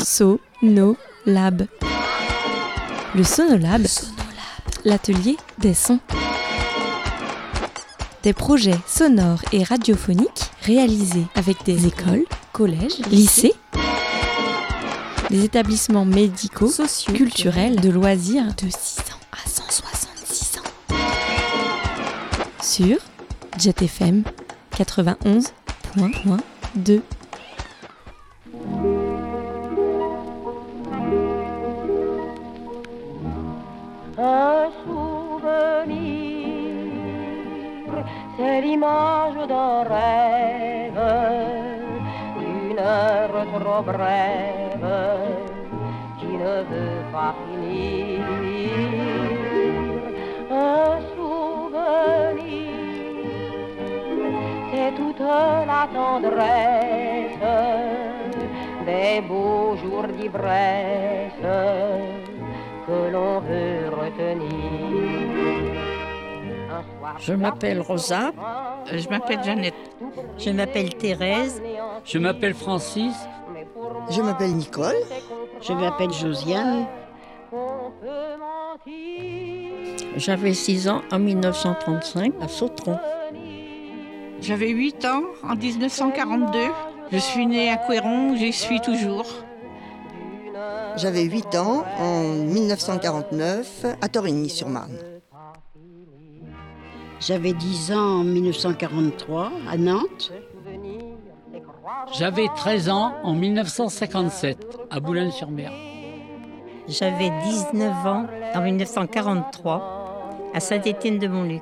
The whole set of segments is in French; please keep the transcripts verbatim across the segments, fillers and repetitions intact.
Sonolab. Le Sonolab, l'atelier des sons. Des projets sonores et radiophoniques réalisés avec des écoles, collèges, lycées, des établissements médicaux, sociaux, culturels, de loisirs de six ans à cent soixante-six ans. Sur Jet F M quatre-vingt-onze virgule deux. Un souvenir, c'est l'image d'un rêve, d'une heure trop brève qui ne veut pas finir. Un souvenir, c'est toute la tendresse des beaux jours d'ivresse que l'on veut retenir. Je m'appelle Rosa. Je m'appelle Jeannette. Je m'appelle Thérèse. Je m'appelle Francis. Je m'appelle Nicole. Je m'appelle Josiane. J'avais six ans en dix-neuf cent trente-cinq à Sautron. J'avais huit ans en dix-neuf cent quarante-deux. Je suis née à Couëron, j'y suis toujours. J'avais huit ans en dix-neuf cent quarante-neuf à Torigny-sur-Marne. J'avais dix ans en dix-neuf cent quarante-trois à Nantes. J'avais treize ans en dix-neuf cent cinquante-sept à Boulogne-sur-Mer. J'avais dix-neuf ans en dix-neuf cent quarante-trois à Saint-Étienne-de-Montluc.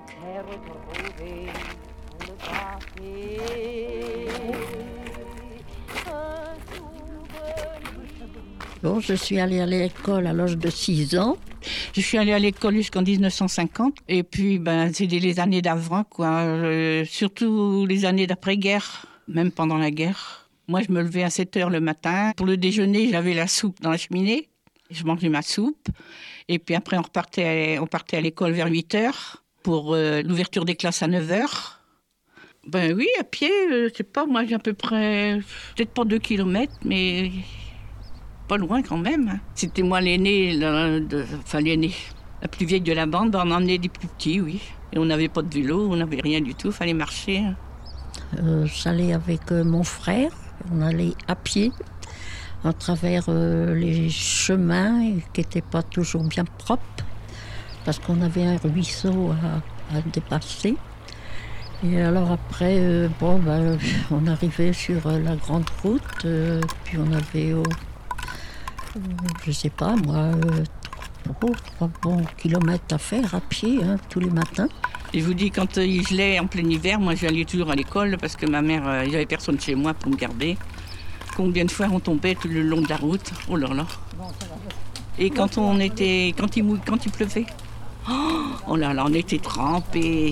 Bon, je suis allée à l'école à l'âge de six ans. Je suis allée à l'école jusqu'en dix-neuf cent cinquante. Et puis, ben, c'est les années d'avant, quoi. Euh, surtout les années d'après-guerre, même pendant la guerre. Moi, je me levais à sept heures le matin. Pour le déjeuner, j'avais la soupe dans la cheminée. Je mangeais ma soupe. Et puis après, on, repartait, on partait à l'école vers huit heures pour euh, l'ouverture des classes à neuf heures. Ben oui, à pied, euh, je sais pas, moi, j'ai à peu près, peut-être pas deux kilomètres, mais pas loin quand même. C'était moi l'aînée, la, de, enfin l'aînée, la plus vieille de la bande. Ben, on emmenait des plus petits, oui. Et on n'avait pas de vélo, on n'avait rien du tout, il fallait marcher. Euh, j'allais avec euh, mon frère, on allait à pied à travers euh, les chemins qui n'étaient pas toujours bien propres, parce qu'on avait un ruisseau à, à dépasser. Et alors après, euh, bon, ben, on arrivait sur euh, la grande route, euh, puis on avait, euh, euh, je sais pas moi, euh, trois, trois bons kilomètres à faire à pied, hein, tous les matins. Et je vous dis, quand il gelait en plein hiver, moi j'allais toujours à l'école parce que ma mère, euh, il n'y avait personne chez moi pour me garder. Combien de fois on tombait tout le long de la route, oh là là. Et quand on était, quand il, mou... quand il pleuvait, oh là là, on était trempés.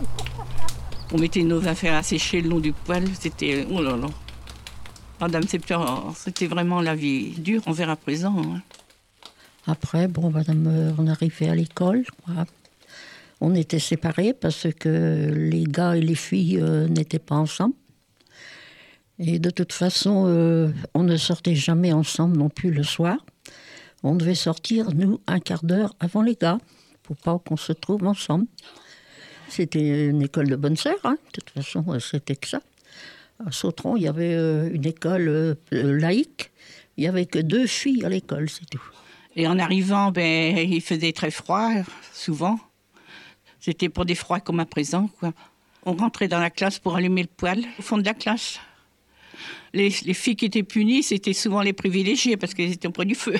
On mettait nos affaires à sécher le long du poêle, c'était, oh là là. Madame, c'était vraiment la vie dure, on verra à présent. Hein. Après, bon, madame, on arrivait à l'école, quoi. On était séparés parce que les gars et les filles euh, n'étaient pas ensemble. Et de toute façon, euh, on ne sortait jamais ensemble non plus le soir. On devait sortir, nous, un quart d'heure avant les gars, pour pas qu'on se trouve ensemble. C'était une école de bonnes sœurs, hein. De toute façon, c'était que ça. À Sautron, il y avait euh, une école euh, laïque. Il n'y avait que deux filles à l'école, c'est tout. Et en arrivant, ben, il faisait très froid, souvent. C'était pas des froids comme à présent, quoi. On rentrait dans la classe pour allumer le poêle, au fond de la classe. Les, les filles qui étaient punies, c'était souvent les privilégiés, parce qu'elles étaient auprès du feu.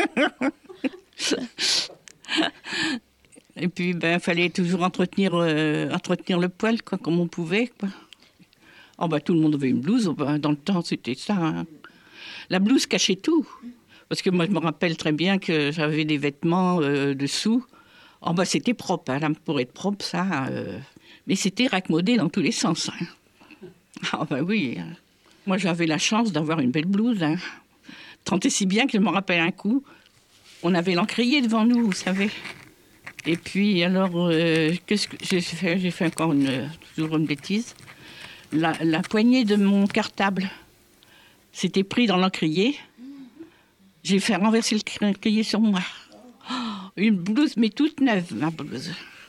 Et puis, ben, il fallait toujours entretenir, euh, entretenir le poêle, quoi, comme on pouvait, quoi. Oh, ben, tout le monde avait une blouse. Ben, dans le temps, c'était ça. Hein. La blouse cachait tout. Parce que moi, je me rappelle très bien que j'avais des vêtements euh, dessous. Oh, ben, c'était propre. Hein. Là, pour être propre, ça... Euh... Mais c'était raccommodé dans tous les sens. Hein. Ah, ben oui. Moi, j'avais la chance d'avoir une belle blouse. Hein. Tant et si bien que je me rappelle un coup, on avait l'encrier devant nous, vous savez. Et puis, alors, euh, qu'est-ce que j'ai fait? J'ai fait encore une, toujours une bêtise. La, la poignée de mon cartable s'était pris dans l'encrier. J'ai fait renverser le cahier sur moi. Oh, une blouse, mais toute neuve, ma blouse.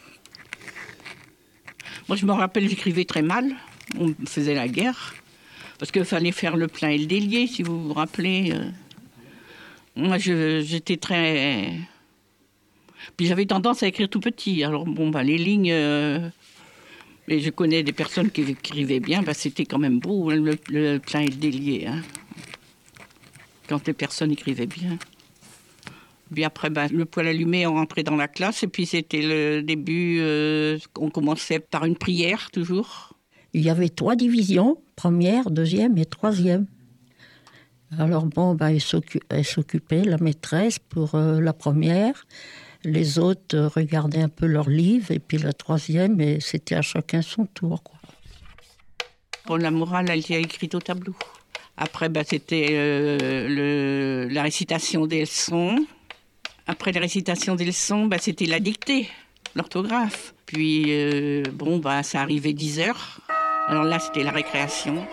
Moi, je me rappelle, j'écrivais très mal. On faisait la guerre. Parce qu'il fallait faire le plein et le délié, si vous vous rappelez. Moi, je, j'étais très... Puis j'avais tendance à écrire tout petit. Alors, bon, bah, les lignes... Euh... Mais je connais des personnes qui écrivaient bien. Bah, c'était quand même beau, hein, le, le plein et le délié. Hein. Quand les personnes écrivaient bien. Puis après, bah, le poêle allumé, on rentrait dans la classe. Et puis, c'était le début... Euh... On commençait par une prière, toujours. Il y avait trois divisions, première, deuxième et troisième. Alors bon, ben, elle, s'occu- elle s'occupait, la maîtresse, pour euh, la première. Les autres euh, regardaient un peu leurs livres. Et puis la troisième, et c'était à chacun son tour, quoi. Pour la morale, elle était écrite au tableau. Après, ben, c'était euh, le, la récitation des leçons. Après la récitation des leçons, ben, c'était la dictée, l'orthographe. Puis, euh, bon, ben, ça arrivait dix heures. Alors là, c'était la récréation.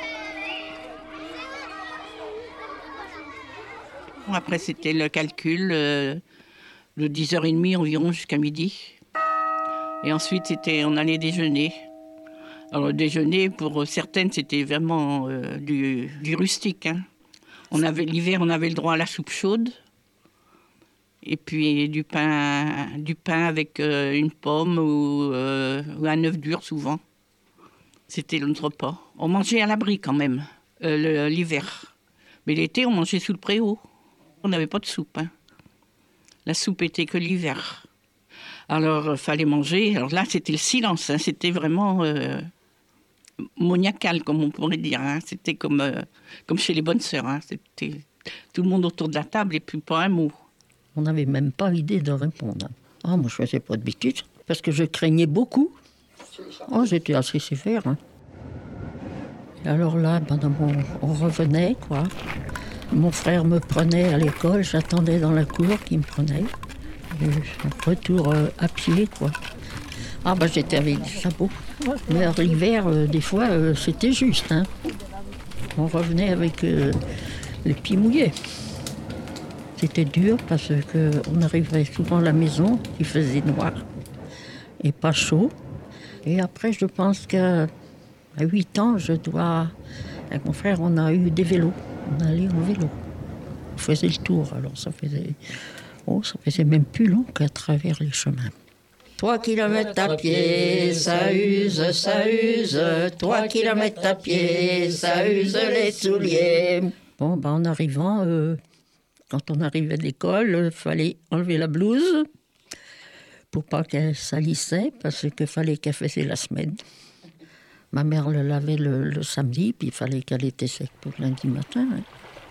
Après, c'était le calcul euh, de dix heures trente environ jusqu'à midi. Et ensuite, c'était, on allait déjeuner. Alors, le déjeuner, pour certaines, c'était vraiment euh, du, du rustique. Hein. On avait, l'hiver, on avait le droit à la soupe chaude. Et puis du pain, du pain avec euh, une pomme ou, euh, ou un œuf dur, souvent. C'était notre repas. On mangeait à l'abri quand même, euh, le, l'hiver. Mais l'été, on mangeait sous le préau. On n'avait pas de soupe. Hein. La soupe était que l'hiver. Alors, il euh, fallait manger. Alors là, c'était le silence. Hein. C'était vraiment euh, moniacal, comme on pourrait dire. Hein. C'était comme, euh, comme chez les bonnes sœurs. Hein. C'était tout le monde autour de la table et puis pas un mot. On n'avait même pas idée de répondre. Ah, moi, je ne faisais pas de bêtises, parce que je craignais beaucoup. Oh, j'étais assez sévère. Hein. Et alors là, ben, bon, on revenait, quoi. Mon frère me prenait à l'école, j'attendais dans la cour qu'il me prenait. Et retour euh, à pied, quoi. Ah, ben, j'étais avec des sabots. Mais l'hiver, euh, des fois, euh, c'était juste. Hein. On revenait avec euh, les pieds mouillés. C'était dur parce qu'on arrivait souvent à la maison, il faisait noir et pas chaud. Et après, je pense qu'à huit ans, je dois... Avec mon frère, on a eu des vélos. On allait en vélo. On faisait le tour, alors ça faisait... Oh, ça faisait même plus long qu'à travers les chemins. Trois kilomètres à pied, ça use, ça use. Trois kilomètres à pied, ça use les souliers. Bon, ben en arrivant... Euh... Quand on arrivait de l'école, il fallait enlever la blouse pour pas qu'elle salissait, parce qu'il fallait qu'elle fasse la semaine. Ma mère le lavait le, le samedi, puis il fallait qu'elle était sec pour lundi matin. Hein.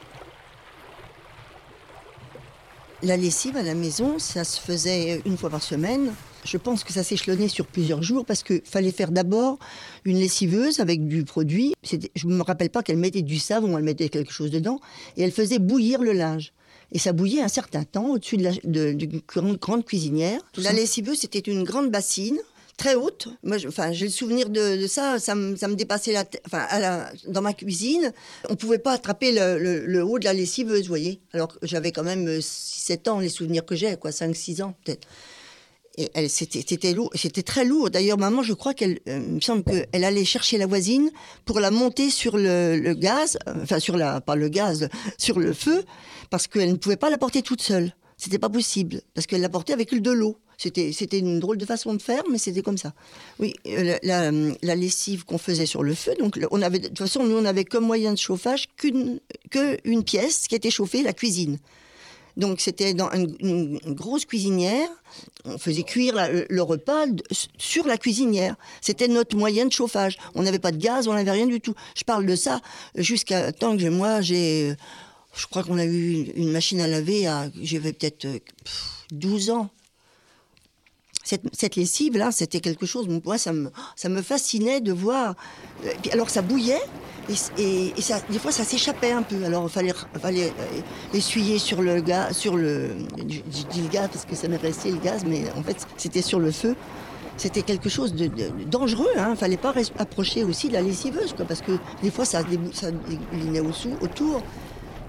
La lessive à la maison, ça se faisait une fois par semaine. Je pense que ça s'échelonnait sur plusieurs jours parce qu'il fallait faire d'abord une lessiveuse avec du produit. C'était, je ne me rappelle pas qu'elle mettait du savon, elle mettait quelque chose dedans, et elle faisait bouillir le linge. Et ça bouillait un certain temps au-dessus de la de, de, de grande, grande cuisinière. La lessiveuse, c'était une grande bassine, très haute. Moi, je, enfin, j'ai le souvenir de, de ça, ça me, ça me dépassait la tête. Enfin, à la, dans ma cuisine, on ne pouvait pas attraper le, le, le haut de la lessiveuse, vous voyez. Alors que j'avais quand même six sept ans, les souvenirs que j'ai, quoi, cinq six ans peut-être. Et elle, c'était, c'était, lourd, c'était très lourd. D'ailleurs, maman, je crois qu'elle, euh, il me semble qu'elle allait chercher la voisine pour la monter sur le, le gaz, euh, enfin sur la, pas le gaz, sur le feu, parce qu'elle ne pouvait pas la porter toute seule. C'était pas possible, parce qu'elle la portait avec de l'eau. C'était, c'était une drôle de façon de faire, mais c'était comme ça. Oui, euh, la, la, la lessive qu'on faisait sur le feu, donc on avait, de toute façon, nous on avait comme moyen de chauffage qu'une, qu'une pièce qui était chauffée, la cuisine. Donc c'était dans une, une, une grosse cuisinière, on faisait cuire la, le, le repas de, sur la cuisinière. C'était notre moyen de chauffage. On n'avait pas de gaz, on n'avait rien du tout. Je parle de ça jusqu'à tant que moi j'ai... Je crois qu'on a eu une machine à laver à... J'avais peut-être pff, douze ans. Cette, cette lessive-là, c'était quelque chose... Moi, ça me, ça me fascinait de voir... Alors ça bouillait. Et, et, et ça, des fois, ça s'échappait un peu. Alors, il fallait, fallait euh, essuyer sur le gaz, sur le... Je, je dis le gaz parce que ça m'est resté le gaz, mais en fait, c'était sur le feu. C'était quelque chose de, de, de dangereux. Il hein. ne fallait pas approcher aussi de la lessiveuse, quoi, parce que des fois, ça, ça dégoulinait au-dessous, autour.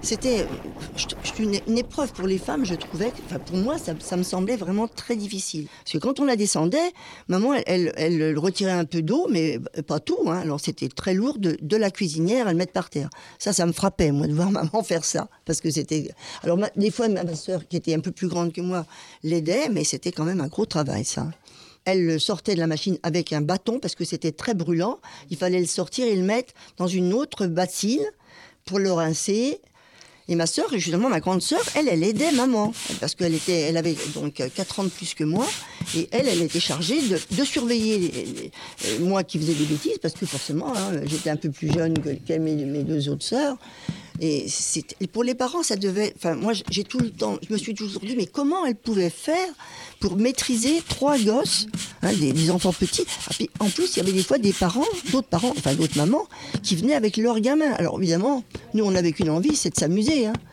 C'était une, une épreuve pour les femmes, je trouvais. Enfin, pour moi, ça, ça me semblait vraiment très difficile. Parce que quand on la descendait, maman, elle, elle, elle retirait un peu d'eau, mais pas tout. Hein. Alors c'était très lourd de, de la cuisinière à le mettre par terre. Ça, ça me frappait, moi, de voir maman faire ça. Parce que c'était. Alors, ma, des fois, ma sœur, qui était un peu plus grande que moi, l'aidait, mais c'était quand même un gros travail, ça. Elle sortait de la machine avec un bâton, parce que c'était très brûlant. Il fallait le sortir et le mettre dans une autre bassine pour le rincer. Et ma sœur, justement, ma grande sœur, elle, elle aidait maman. Parce qu'elle était, elle avait donc quatre ans de plus que moi. Et elle, elle était chargée de, de surveiller les, les, moi qui faisais des bêtises. Parce que forcément, hein, j'étais un peu plus jeune que, que mes, mes deux autres sœurs. Et, et pour les parents, ça devait... Enfin, moi, j'ai tout le temps... Je me suis toujours dit, mais comment elle pouvait faire pour maîtriser trois gosses, hein, des, des enfants petits. Et puis, en plus, il y avait des fois des parents, d'autres parents, enfin d'autres mamans, qui venaient avec leurs gamins. Alors évidemment, nous, on n'avait qu'une envie, c'est de s'amuser. Hein.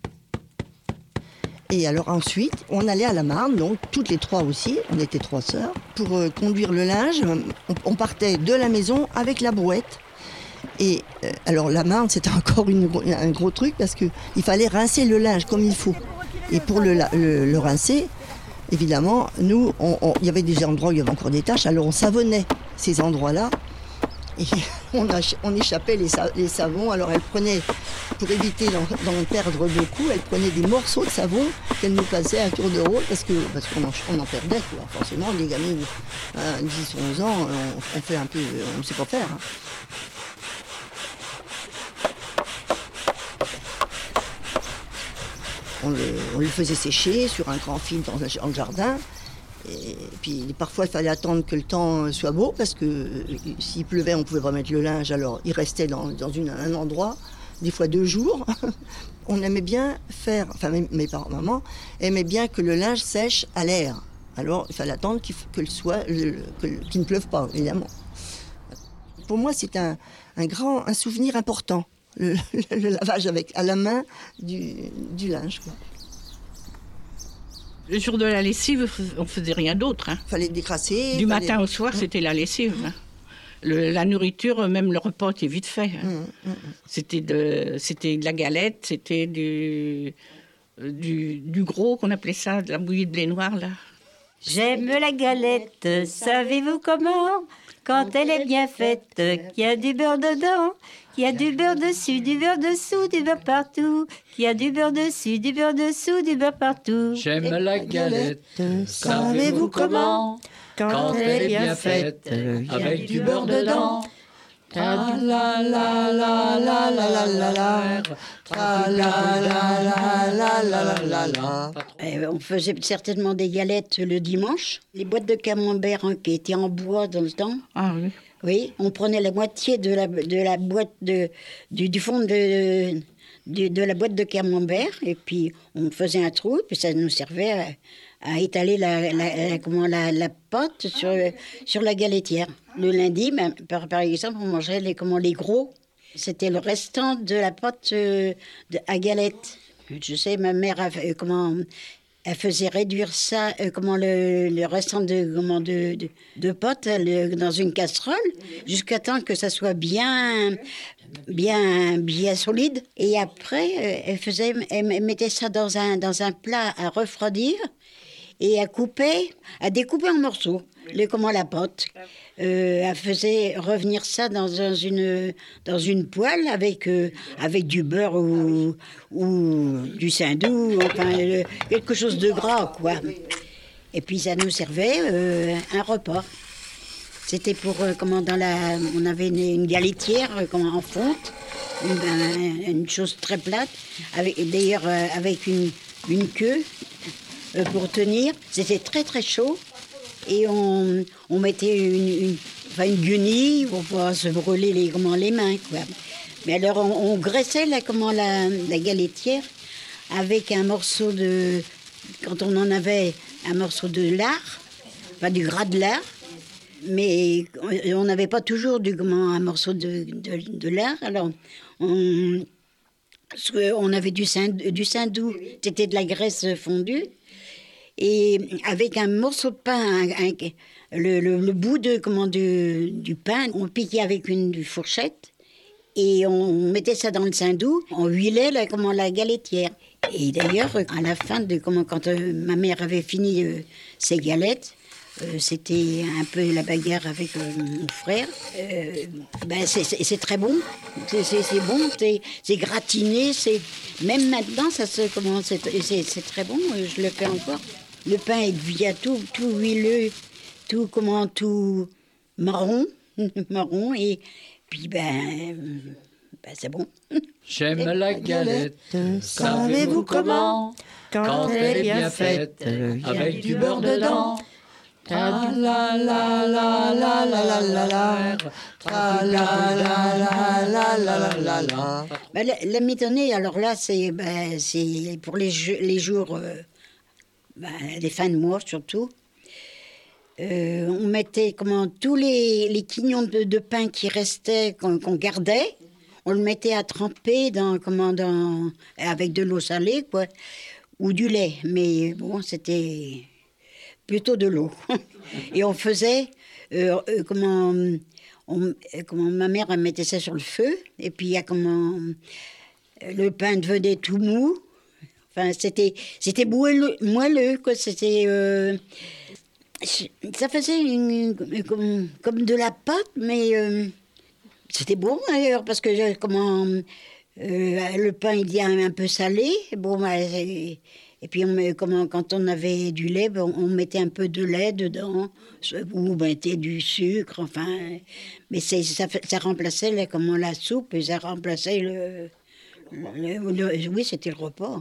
Et alors ensuite, on allait à la Marne, donc toutes les trois aussi, on était trois sœurs, pour euh, conduire le linge. On, on partait de la maison avec la brouette. Et euh, alors la Marne, c'était encore une, un gros truc parce qu'il fallait rincer le linge comme il faut. Et pour le, le, le rincer, évidemment, nous, il y avait des endroits où il y avait encore des taches, alors on savonnait ces endroits-là. Et on, a, on échappait les, sa, les savons. Alors elle prenait, pour éviter d'en, d'en perdre beaucoup, elle prenait des morceaux de savon qu'elle nous passait à tour de rôle parce, que, parce qu'on en, on en perdait. Quoi. Forcément, les gamins, à dix onze ans, on, on fait un peu, on ne sait pas faire. Hein. On le, on le faisait sécher sur un grand fil dans, dans le jardin. Et puis parfois il fallait attendre que le temps soit beau parce que euh, s'il pleuvait on ne pouvait pas mettre le linge, alors il restait dans, dans une, un endroit, des fois deux jours. On aimait bien faire, enfin mes, mes parents, maman, aimaient bien que le linge sèche à l'air. Alors il fallait attendre qu'il, que le soit, le, que, qu'il ne pleuve pas, évidemment. Pour moi c'est un, un grand un souvenir important, le, le, le lavage avec, à la main du, du linge, quoi. Le jour de la lessive, on faisait rien d'autre. Hein. Fallait décrasser. Du fallait... matin au soir, mmh. c'était la lessive. Mmh. Le, la nourriture, même le repas était vite fait. Hein. Mmh. Mmh. C'était, de, c'était de la galette, c'était du, du, du gros, qu'on appelait ça, de la bouillie de blé noir, là. J'aime la galette, savez-vous comment? Quand elle est bien faite, qu'il y a du beurre dedans, qu'il y a du beurre dessus, du beurre dessous, du beurre partout, qu'il y a du beurre dessus, du beurre dessous, du beurre partout. J'aime la galette, savez-vous comment? Quand elle est bien faite, avec du beurre dedans. La la la la la la la la la la la la la la. On faisait certainement des galettes le dimanche. Les boîtes de camembert hein, qui étaient en bois dans le temps. Ah oui. Oui, on prenait la moitié de la, de la boîte de, du, du fond de, de, de la boîte de camembert et puis on faisait un trou et puis ça nous servait à, à étaler la, la, la, comment, la, la pâte sur, sur la galetière. Le lundi, ben, par, par exemple, on mangeait les, comment, les gros. C'était le restant de la pâte euh, de, à galette. Je sais, ma mère a, euh, comment, elle faisait réduire ça, euh, comment, le, le restant de, comment, de, de, de pâte le, dans une casserole jusqu'à temps que ça soit bien, bien, bien solide. Et après, euh, elle, faisait, elle mettait ça dans un, dans un plat à refroidir et à couper, à découper en morceaux, les, comment la pâte. Euh, elle faisait revenir ça dans, dans, une, dans une poêle avec, euh, avec du beurre ou, ou du saindoux, enfin euh, quelque chose de gras, quoi. Et puis ça nous servait euh, un repas. C'était pour, euh, comment, dans la... On avait une, une galetière euh, comment, en fonte, une, une chose très plate, avec, d'ailleurs euh, avec une, une queue euh, pour tenir. C'était très très chaud. Et on, on mettait une, une, enfin une guenille pour pouvoir se brûler les, comment, les mains, quoi. Mais alors, on, on graissait la, comment, la, la galetière avec un morceau de... Quand on en avait un morceau de lard, enfin du gras de lard, mais on n'avait pas toujours du, comment, un morceau de, de, de lard. Alors, on, on avait du, saindoux, du saindoux, c'était de la graisse fondue. Et avec un morceau de pain, un, un, le, le, le bout de, comment, de, du pain, on piquait avec une, une fourchette. et on mettait ça dans le saindoux, on huilait la, comment, la galetière. Et d'ailleurs, à la fin, de, comment, quand euh, ma mère avait fini euh, ses galettes, euh, c'était un peu la bagarre avec euh, mon frère. Euh, ben c'est, c'est, c'est très bon, c'est, c'est, c'est bon, c'est, c'est gratiné, c'est... même maintenant, ça se, comment, c'est, c'est, c'est très bon, je le fais encore. Le pain est devient tout, tout huileux, tout, comment, tout marron, marron, et puis ben, ben c'est bon. J'aime la galette, savez-vous comment? Quand elle est bien faite, avec du beurre dedans. Tra la la la la la la la la, tra la la la la la la la. Ben, la, la mitonnée, alors là, c'est, ben, c'est pour les, jeux, les jours, euh, ben, les fins de mois surtout. Euh, on mettait comment, tous les, les quignons de, de pain qui restaient, qu'on, qu'on gardait, on le mettait à tremper dans, comment, dans, avec de l'eau salée, quoi, ou du lait. Mais bon, c'était plutôt de l'eau. Et on faisait, euh, euh, comment, on, comment ma mère elle mettait ça sur le feu, et puis il y a comment, le pain devenait tout mou. Enfin, c'était, c'était moelleux, moelleux, quoi, c'était... Euh, ça faisait une, comme, comme de la pâte, mais euh, c'était bon d'ailleurs, parce que comment, euh, le pain il devient un peu salé. Bon, bah, et, et puis on, comment, quand on avait du lait, on, on mettait un peu de lait dedans, ou on mettait du sucre, enfin. Mais c'est, ça, ça remplaçait la, comment, la soupe, et ça remplaçait le. le, le oui, c'était le repas.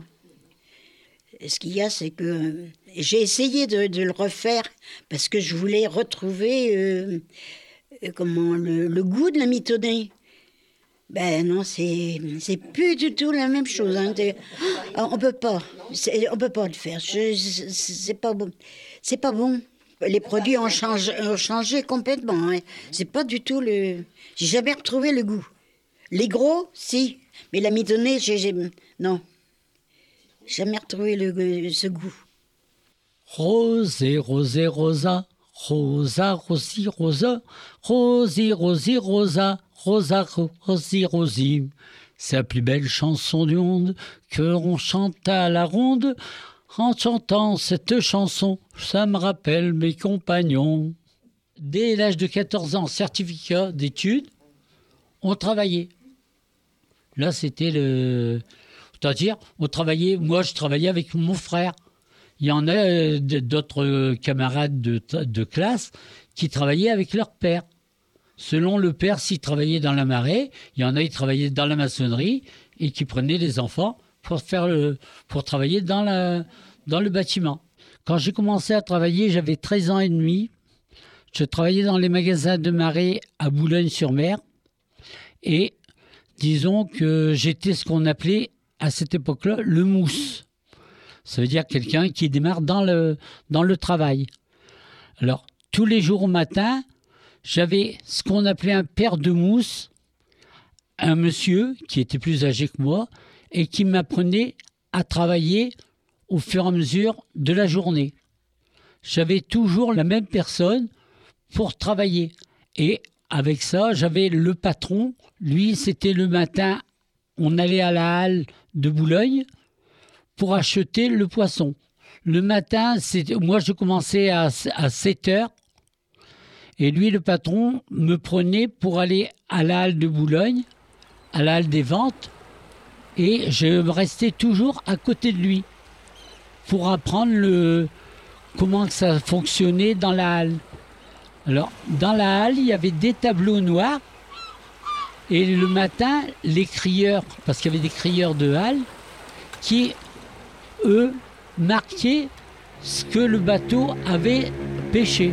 Ce qu'il y a, c'est que euh, j'ai essayé de, de le refaire parce que je voulais retrouver euh, euh, comment, le, le goût de la mitonnée. Ben non, c'est, c'est plus du tout la même chose. Hein. On peut pas, c'est, on peut pas le faire. Je, c'est, c'est pas bon. C'est pas bon. Les produits ont changé, ont changé complètement. Hein. C'est pas du tout le. J'ai jamais retrouvé le goût. Les gros, si, mais la mitonnée, j'ai, j'ai... non. Jamais retrouvé le, ce goût. Rosé, rosé, rosa, rosa, rosi, rosa, rosi, rosi, rosa, rosa, rosi, rosi. C'est la plus belle chanson du monde que l'on chante à la ronde. En chantant cette chanson, ça me rappelle mes compagnons. Dès l'âge de quatorze ans, certificat d'études, on travaillait. Là, c'était le... C'est-à-dire, on travaillait, moi je travaillais avec mon frère. Il y en a d'autres camarades de, de classe qui travaillaient avec leur père. Selon le père, s'il travaillait dans la marée, il y en a qui travaillaient dans la maçonnerie et qui prenaient les enfants pour, faire le, pour travailler dans, la, dans le bâtiment. Quand j'ai commencé à travailler, j'avais treize ans et demi. Je travaillais dans les magasins de marée à Boulogne-sur-Mer. Et disons que j'étais ce qu'on appelait à cette époque-là, le mousse. Ça veut dire quelqu'un qui démarre dans le, dans le travail. Alors, tous les jours au matin, j'avais ce qu'on appelait un père de mousse, un monsieur qui était plus âgé que moi et qui m'apprenait à travailler au fur et à mesure de la journée. J'avais toujours la même personne pour travailler. Et avec ça, j'avais le patron. Lui, c'était le matin, on allait à la halle de Boulogne pour acheter le poisson. Le matin, c'était, moi je commençais à, à sept heures et lui, le patron, me prenait pour aller à la halle de Boulogne, à la halle des ventes, et je restais toujours à côté de lui pour apprendre le, comment ça fonctionnait dans la halle. Alors, dans la halle, il y avait des tableaux noirs. Et le matin, les crieurs, parce qu'il y avait des crieurs de halle, qui, eux, marquaient ce que le bateau avait pêché.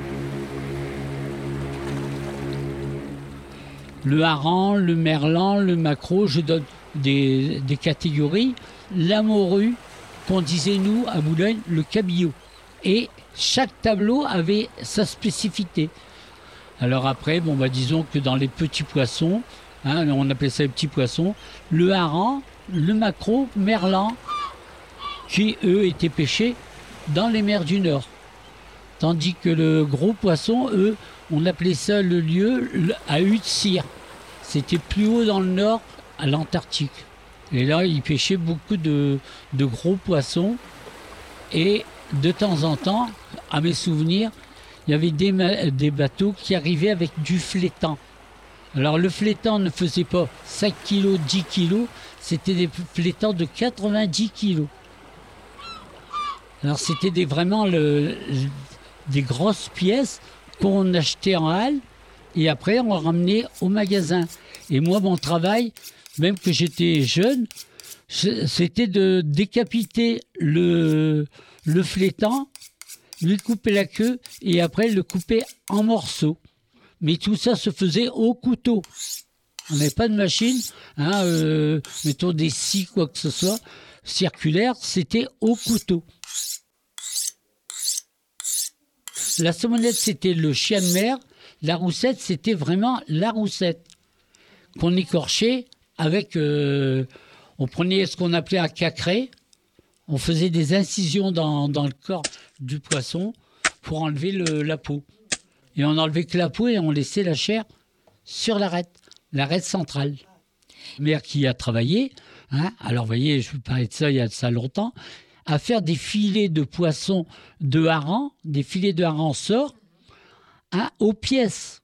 Le hareng, le merlan, le maquereau, je donne des, des catégories. La morue, qu'on disait nous à Boulogne, le cabillaud. Et chaque tableau avait sa spécificité. Alors après, bon, bah, disons que dans les petits poissons, hein, on appelait ça les petits poissons, le hareng, le maquereau, merlan, qui eux étaient pêchés dans les mers du Nord. Tandis que le gros poisson, eux, on appelait ça le lieu à hutte cire. c'était plus haut dans le nord, à l'Antarctique. Et là, ils pêchaient beaucoup de, de gros poissons. Et de temps en temps, à mes souvenirs, il y avait des, des bateaux qui arrivaient avec du flétan. Alors le flétan ne faisait pas cinq kilos, dix kilos, c'était des flétans de quatre-vingt-dix kilos. Alors c'était des, vraiment le, des grosses pièces qu'on achetait en halle et après on ramenait au magasin. Et moi, mon travail, même que j'étais jeune, c'était de décapiter le, le flétan, lui couper la queue et après le couper en morceaux. Mais tout ça se faisait au couteau. On n'avait pas de machine, hein, euh, mettons des scies, quoi que ce soit, circulaire, c'était au couteau. La saumonette, c'était le chien de mer. La roussette, c'était vraiment la roussette qu'on écorchait avec... Euh, on prenait ce qu'on appelait un cacré. On faisait des incisions dans, dans le corps du poisson pour enlever le, la peau. Et on enlevait que la peau et on laissait la chair sur l'arête, l'arête centrale. Mère qui a travaillé, hein, alors vous voyez, je vous parlais de ça il y a de ça longtemps, à faire des filets de poissons de hareng, des filets de hareng sort, hein, aux pièces.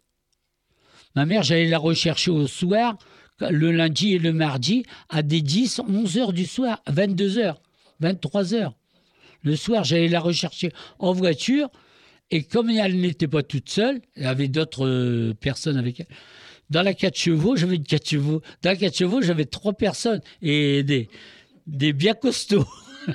Ma mère, j'allais la rechercher au soir, le lundi et le mardi, à des dix, onze heures du soir, vingt-deux heures, vingt-trois heures. Le soir, j'allais la rechercher en voiture. Et comme elle n'était pas toute seule, il y avait d'autres euh, personnes avec elle. Dans la quatre chevaux, j'avais une quatre chevaux. Dans la quatre chevaux, j'avais trois personnes et des, des bien costauds.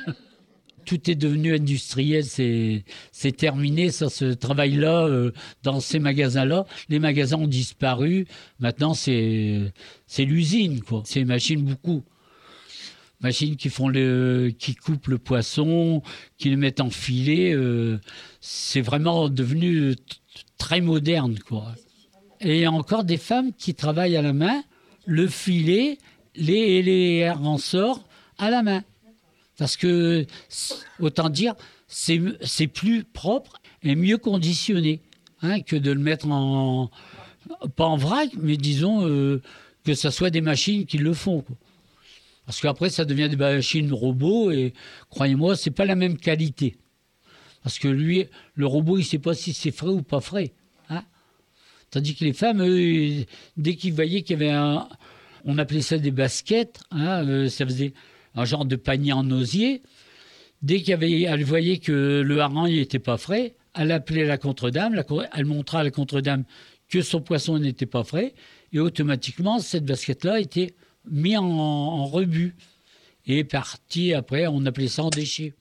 Tout est devenu industriel, c'est, c'est terminé, ça, ce travail-là, euh, dans ces magasins-là. Les magasins ont disparu. Maintenant, c'est, c'est l'usine, quoi. C'est les machines beaucoup. Machines qui font le, qui coupent le poisson, qui le mettent en filet. Euh, c'est vraiment devenu t- très moderne, quoi. Et il y a encore des femmes qui travaillent à la main, le filet, les, les rensorts à la main. Parce que, autant dire, c'est, c'est plus propre et mieux conditionné, hein, que de le mettre en, pas en vrac, mais disons euh, que ce soit des machines qui le font, quoi. Parce qu'après, ça devient des machines robots et, croyez-moi, c'est pas la même qualité. Parce que lui, le robot, il sait pas si c'est frais ou pas frais. Hein. Tandis que les femmes, eux, dès qu'ils voyaient qu'il y avait un... On appelait ça des baskets, hein, euh, ça faisait un genre de panier en osier. Dès qu'elle voyait que le hareng n'était pas frais, elle appelait la contre-dame, la, elle montra à la contre-dame que son poisson n'était pas frais, et automatiquement, cette basket-là était mise en, en rebut. Et parti après, on appelait ça en déchet.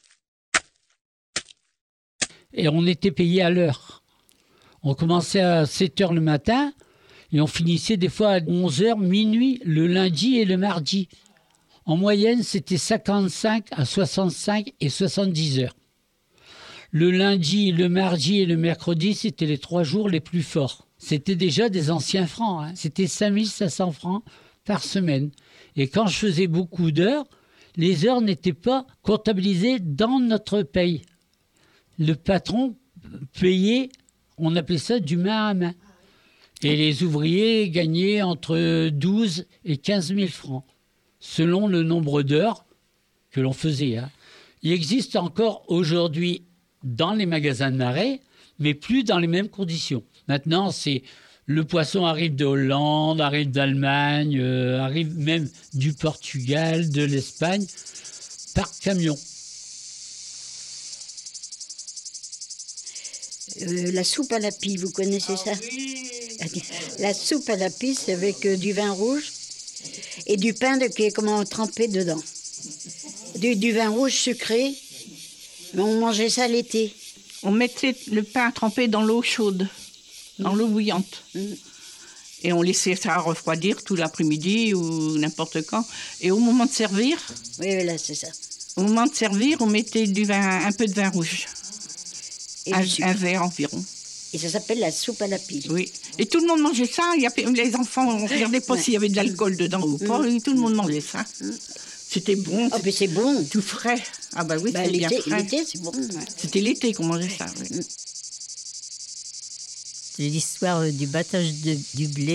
Et on était payé à l'heure. On commençait à sept heures le matin, et on finissait des fois à onze heures, minuit, le lundi et le mardi. En moyenne, c'était cinquante-cinq à soixante-cinq et soixante-dix heures. Le lundi, le mardi et le mercredi, c'était les trois jours les plus forts. C'était déjà des anciens francs, hein. C'était cinq mille cinq cents francs par semaine. Et quand je faisais beaucoup d'heures, les heures n'étaient pas comptabilisées dans notre paye. Le patron payait, on appelait ça du main à main. Et les ouvriers gagnaient entre douze et quinze mille francs. Selon le nombre d'heures que l'on faisait. Hein. Il existe encore aujourd'hui dans les magasins de marais, mais plus dans les mêmes conditions. Maintenant, c'est le poisson arrive de Hollande, arrive d'Allemagne, euh, arrive même du Portugal, de l'Espagne, par camion. Euh, la soupe à la pie, vous connaissez ça? Ah, oui. La soupe à la pie, c'est avec euh, du vin rouge et du pain de, qui est comment trempé dedans. Du, du vin rouge sucré, mais on mangeait ça l'été. On mettait le pain trempé dans l'eau chaude, dans mmh. l'eau bouillante. Mmh. Et on laissait ça refroidir tout l'après-midi ou n'importe quand. Et au moment de servir... Oui, voilà, c'est ça. Au moment de servir, on mettait du vin, un peu de vin rouge. Et un, un verre environ. Et ça s'appelle la soupe à la pie. Oui. Et tout le monde mangeait ça. Il y avait, les enfants, on ne regardait pas ouais. s'il y avait de l'alcool dedans ou pas. Mmh. Tout le monde mangeait ça. Mmh. C'était bon. Ah, oh, mais c'est bon. Tout frais. Ah, bah oui, bah, c'est bien frais. L'été, c'est bon. Ouais. C'était l'été qu'on mangeait ça. Oui. C'est l'histoire du battage de, du blé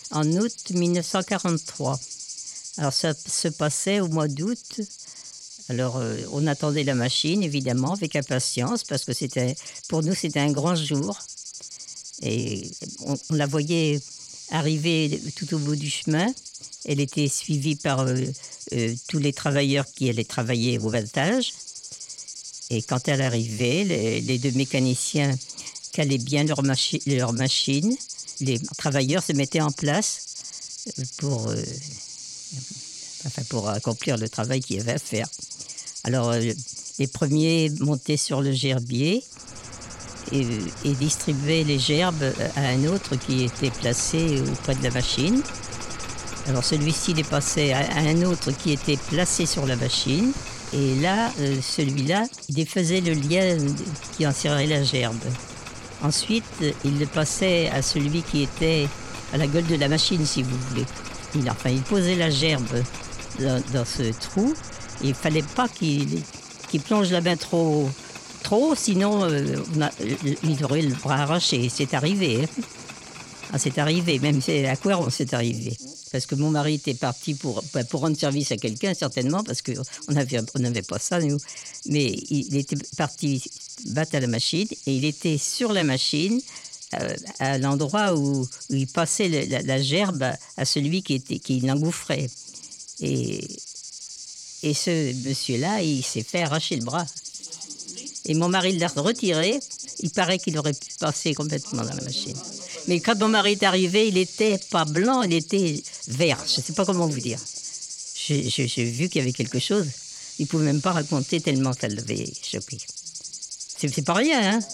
en août mille neuf cent quarante-trois. Alors ça se passait au mois d'août. Alors euh, on attendait la machine, évidemment, avec impatience, parce que c'était, pour nous, c'était un grand jour. Et on, on la voyait arriver tout au bout du chemin. Elle était suivie par euh, euh, tous les travailleurs qui allaient travailler au battage. Et quand elle arrivait, les, les deux mécaniciens calaient bien leur, machi- leur machine. Les travailleurs se mettaient en place pour, euh, enfin pour accomplir le travail qu'il y avait à faire. Alors, euh, les premiers montaient sur le gerbier et, et distribuaient les gerbes à un autre qui était placé auprès de la machine. Alors, celui-ci les passait à un autre qui était placé sur la machine. Et là, euh, celui-là, il défaisait le lien qui enserrait la gerbe. Ensuite, il le passait à celui qui était à la gueule de la machine, si vous voulez. Il, enfin, il posait la gerbe dans, dans ce trou. Il ne fallait pas qu'il, qu'il plonge la main trop, trop sinon euh, on a, il aurait le bras arraché. C'est arrivé. Hein. Ah, c'est arrivé, même à quoi c'est arrivé. Parce que mon mari était parti pour, pour rendre service à quelqu'un, certainement, parce qu'on n'avait on n'avait pas ça, nous. Mais il était parti battre à la machine, et il était sur la machine, euh, à l'endroit où, où il passait le, la, la gerbe à, à celui qui, était, qui l'engouffrait. Et, et ce monsieur-là, il s'est fait arracher le bras. Et mon mari l'a retiré. Il paraît qu'il aurait pu passer complètement dans la machine. Mais quand mon mari est arrivé, il n'était pas blanc, il était vert. Je ne sais pas comment vous dire. J'ai, j'ai, j'ai vu qu'il y avait quelque chose. Il ne pouvait même pas raconter tellement ça l'avait choqué. C'est, c'est pas rien, hein.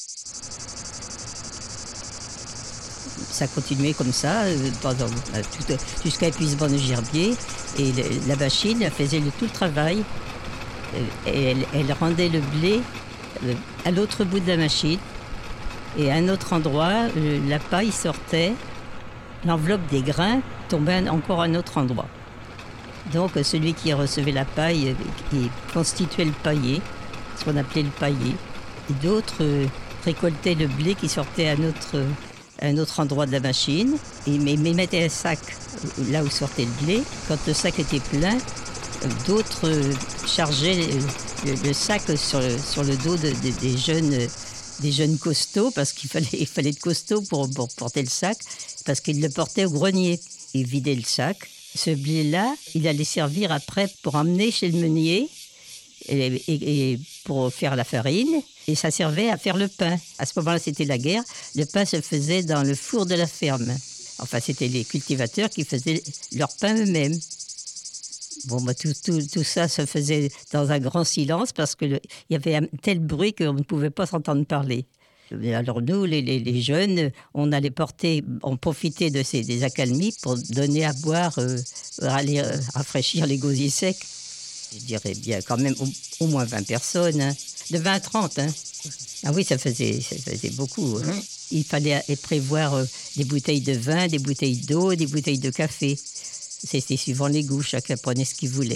Ça continuait comme ça, euh, pendant, euh, tout, jusqu'à épuisement de gerbier. Et le, la machine elle faisait le, tout le travail. Euh, et elle, elle rendait le blé euh, à l'autre bout de la machine. Et à un autre endroit, euh, la paille sortait, l'enveloppe des grains tombait encore à un autre endroit. Donc celui qui recevait la paille, euh, qui constituait le paillet, ce qu'on appelait le paillet. Et d'autres euh, récoltaient le blé qui sortait à un autre, à un autre endroit de la machine, et mais, mais mettaient un sac là où sortait le blé. Quand le sac était plein, euh, d'autres euh, chargeaient le, le, le sac sur le, sur le dos de, de, des jeunes... Euh, des jeunes costauds, parce qu'il fallait, il fallait de costauds pour, pour porter le sac, parce qu'ils le portaient au grenier. Ils vidaient le sac. Ce blé-là, il allait servir après pour emmener chez le meunier et, et, et pour faire la farine, et ça servait à faire le pain. À ce moment-là, c'était la guerre. Le pain se faisait dans le four de la ferme. Enfin, c'était les cultivateurs qui faisaient leur pain eux-mêmes. Bon, bah, tout, tout, tout ça se faisait dans un grand silence parce qu'il y avait un tel bruit qu'on ne pouvait pas s'entendre parler. Alors nous, les, les, les jeunes, on allait porter, on profitait de ces des accalmies pour donner à boire, euh, aller euh, rafraîchir les gosiers secs. Je dirais bien quand même au, au moins vingt personnes, hein, de vingt à trente. Hein. Ah oui, ça faisait, ça faisait beaucoup. Hein. Il fallait prévoir euh, des bouteilles de vin, des bouteilles d'eau, des bouteilles de café. C'était suivant les goûts, chacun prenait ce qu'il voulait.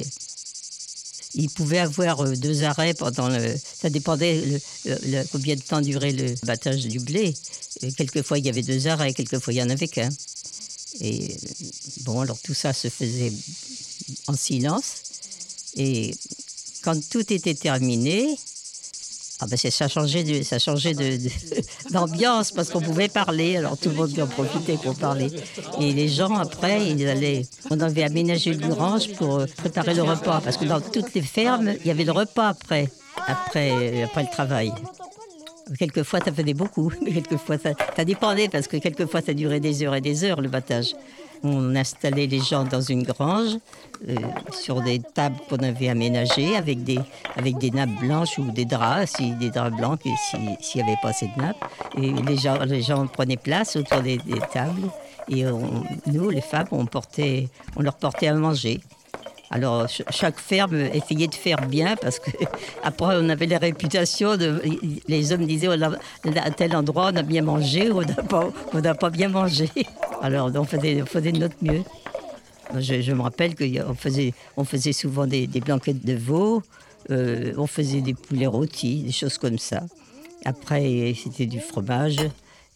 Il pouvait avoir euh, deux arrêts pendant le... Ça dépendait le, le, le, combien de temps durait le battage du blé. Et quelquefois, il y avait deux arrêts, quelquefois, il n'y en avait qu'un. Et bon, alors tout ça se faisait en silence. Et quand tout était terminé, ah ben ça changeait, de, ça changeait de, de, d'ambiance parce qu'on pouvait parler. Alors tout le monde en profitait pour parler. Et les gens, après, ils allaient... On avait aménagé une grange pour préparer le repas. Parce que dans toutes les fermes, il y avait le repas après, après, après le travail. Quelquefois, ça faisait beaucoup. Mais quelquefois, ça, ça dépendait parce que quelquefois, ça durait des heures et des heures, le battage. On installait les gens dans une grange, euh, sur des tables qu'on avait aménagées, avec des, avec des nappes blanches ou des draps, si, des draps blancs, si, s'il n'y avait pas assez de nappes. Et les gens, les gens prenaient place autour des, des tables. Et on, nous, les femmes, on, portait, on leur portait à manger. Alors, chaque ferme essayait de faire bien, parce qu'après, on avait la réputation de... Les hommes disaient, oh, à tel endroit, on a bien mangé, ou on n'a pas, on n'a pas bien mangé. Alors, on faisait, on faisait de notre mieux. Je, je me rappelle qu'on faisait, on faisait souvent des, des blanquettes de veau, euh, on faisait des poulets rôtis, des choses comme ça. Après, c'était du fromage,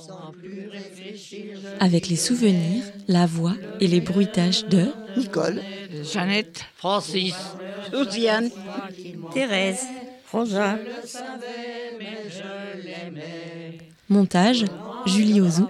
Sans plus réfléchir, je avec les souvenirs, la voix et les bruitages de Nicole, Jeannette, Francis, Josiane, Thérèse, Rosa, montage, Julie Ozou.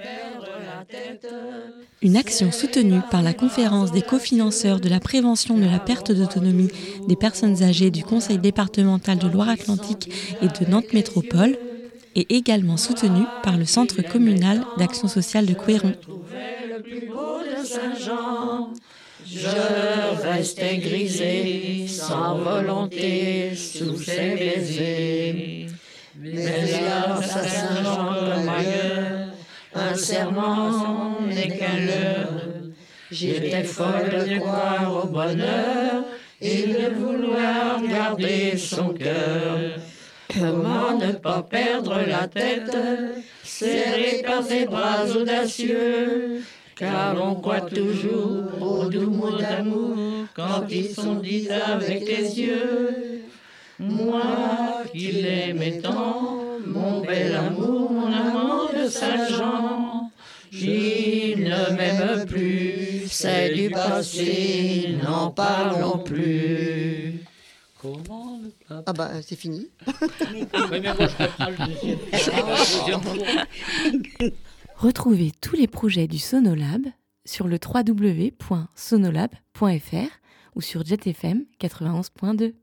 Une action soutenue par la conférence des cofinanceurs de la prévention de la perte d'autonomie des personnes âgées du Conseil départemental de Loire-Atlantique et de Nantes Métropole, et également soutenue par le Centre communal d'action sociale de Couéron. le plus beau de Saint-Jean. Je restais grisé, sans volonté, sous ses baisers. Mais grâce à Saint-Jean comme ailleurs, un serment n'est qu'un leurre. J'étais folle de croire au bonheur et de vouloir garder son cœur. Comment ne pas perdre la tête, serré par ses bras audacieux, car on croit toujours aux doux mots d'amour quand ils sont dits avec les yeux. Moi qui l'aimais tant, mon bel amour, mon amant de Saint-Jean, il ne m'aime plus, c'est du passé, n'en parlons plus. Comment ne pas... ah bah c'est fini. Oui, mais moi, je reprends le deuxième. Le deuxième tour. Retrouvez tous les projets du Sonolab sur le w w w point sonolab point f r ou sur Jet F M quatre-vingt-onze point deux.